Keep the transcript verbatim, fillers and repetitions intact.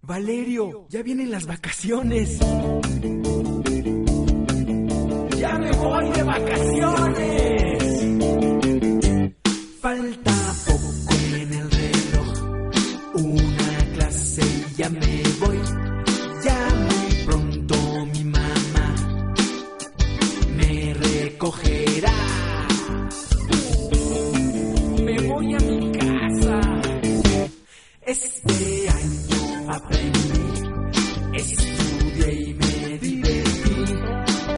Valerio, ya vienen las vacaciones. ¡Ya me voy de vacaciones! Falta poco en el reloj, una clase y ya me voy. Ya muy pronto mi mamá me recogerá. Me voy a mi casa. Es